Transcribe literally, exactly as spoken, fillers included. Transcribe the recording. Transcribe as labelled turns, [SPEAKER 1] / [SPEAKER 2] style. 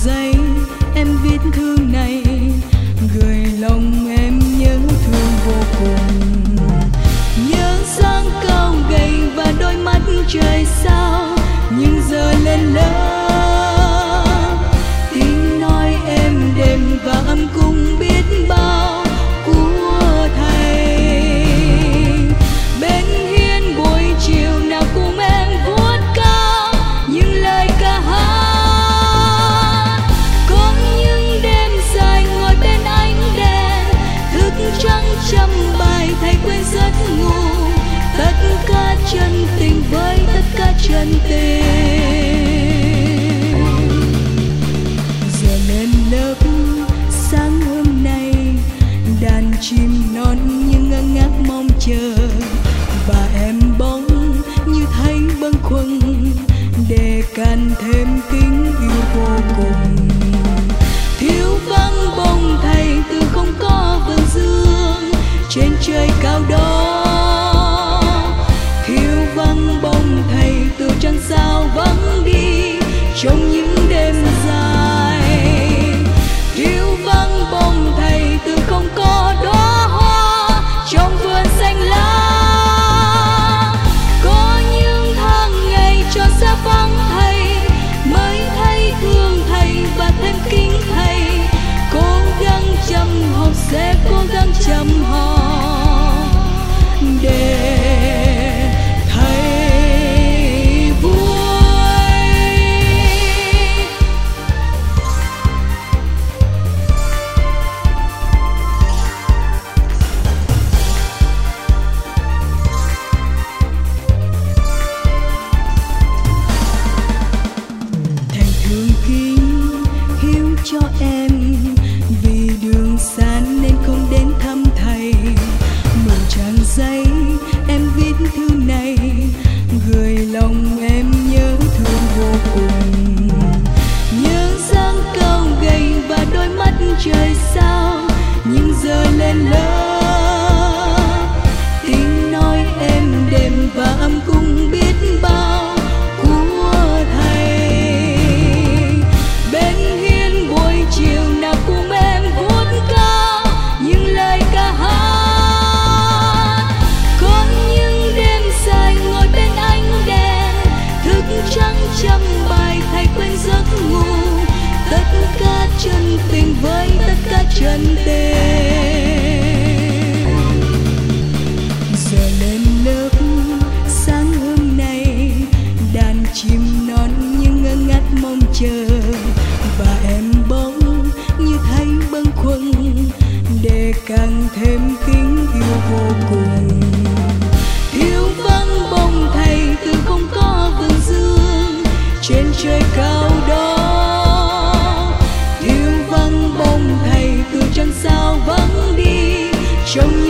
[SPEAKER 1] giấy em viết thư này, gửi lòng em nhớ thương vô cùng. Nhớ dáng cao gầy và đôi mắt trời sao, nhưng giờ lên lớp tiếng nói em đềm và âm cung biết bao của thầy. Bên hiên buổi chiều nào cùng em vuốt cao những lời ca hát. Có những đêm dài ngồi bên ánh đèn, thức trắng trăm bài thầy quên giấc ngủ. Tất cả chân tình với tất cả chân tình. Giờ lên lớp sáng hôm nay, đàn chim non như ngơ ngác mong chờ, và em bỗng như thấy bâng khuâng để càng thêm kính yêu vô cùng. Thiếu vắng bông thầy từ không có vầng dương trên trời cao đó. Thiếu vắng bông thầy từ trăng sao vắng đi trong những đêm dài. Thiếu vắng bông thầy từ không có đóa hoa trong vườn xanh lá. Có những tháng ngày cho xa vắng thầy, mới thấy thương thầy và thêm kính thầy. Cố gắng chăm học sẽ cố gắng chăm học để thầy vui. Thầy thương kính hiếu cho em, vì đường xa nên không đến thăm thầy. Mượn trang giấy em viết thư này, gửi lòng em nhớ thương vô cùng. Nhớ dáng cao gầy và đôi mắt trời sao, nhưng giờ lên lớp tiếng nói em đềm và âm cung biết bao của thầy. Bên hiên buổi chiều nào cùng em vuốt cao những lời ca hát. Có những đêm dài ngồi bên ánh đèn, thức trắng trăm bài thầy quên giấc ngủ. Tất cả chân tình với tất cả chân tình. Giờ lên lớp sáng hôm nay, đàn chim non như ngơ ngác mong chờ, và em bỗng như thấy bâng khuâng để càng thêm kính yêu vô cùng. Thiếu vắng bông thầy từ không có vầng dương trên trời cao đó. Thiếu vắng bông thầy từ trăng sao vắng đi trong